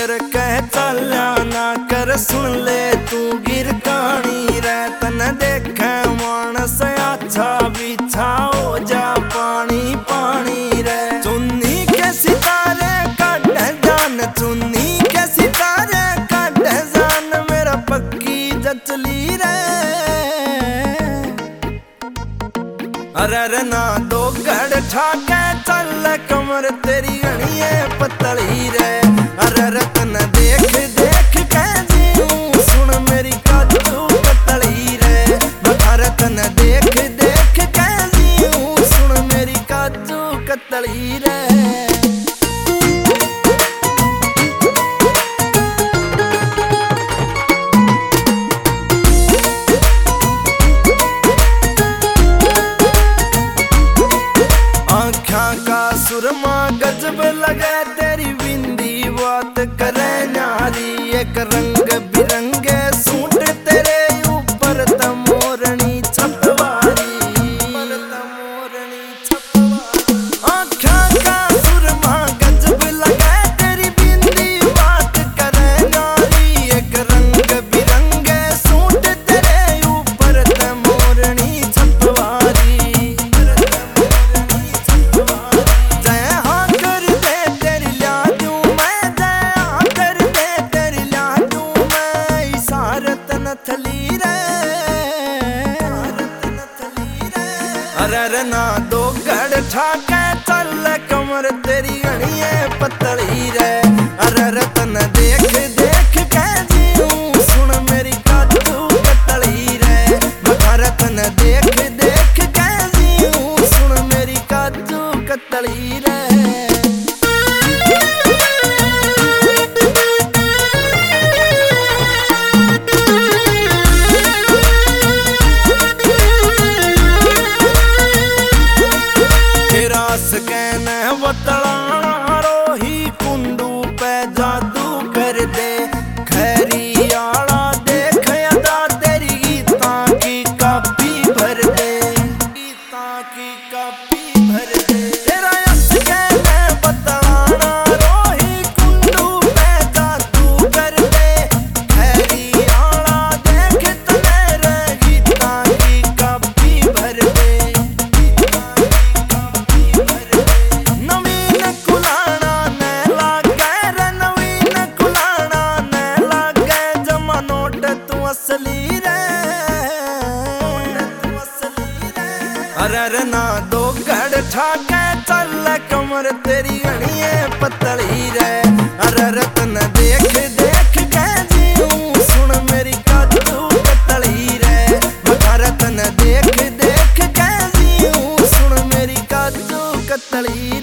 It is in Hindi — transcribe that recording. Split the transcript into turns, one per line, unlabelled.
कर कह चल्या ना कर सुन ले तू गिर कहानी रे तन देखे मानस अच्छा बिछा हो जा पानी पानी रे चुन्नी के सितारे काट जान चुन्नी के सितारे काट जान मेरा पक्की जचली रे अरे ना दो गड़ ठाके चल कमर तेरी गणिए पतली रे अरे रतन देख देख के जीऊं सुन मेरी काजू कतली रे रतन देख देख के जीऊं सुन मेरी काजू कतली रे सुरमा गजब लगे तेरी बिंदी बात करे नारी एक रंग बिरंगे सूट तेरे ऊपर तमोरनी छपवारी आँखा का सुरमा गजब लगे तेरी बिंदी बात करे नारी एक रंग बिरंगे सूट तेरे ऊपर तमोरनी छपवारी अरे ना दो गड़ ठाके चल कमर तेरी गणिए पतली रे अरे रतन देख देख के जीऊं सुन मेरी काजू कतली रे रतन देख देख के जीऊं सुन मेरी काजू कतली रे कहने बतलाना रोही कुंडू पे जादू कर दे खैरी आला देख अदा तेरी गीता की कापी भर दे गीता की कापी भर दे तेरा यश कहने बतलाना रोही कुंडू पे जादू कर दे खैरी आला देख तेरे गीता की कापी भर दे असली रे अरे ना दो गड़ ठाके चल कमर तेरी गणिए पतली रे अरे रतन देख देख के जीऊं सुन मेरी काजू कतली रे रतन देख देख के जीऊं सुन मेरी काजू कतली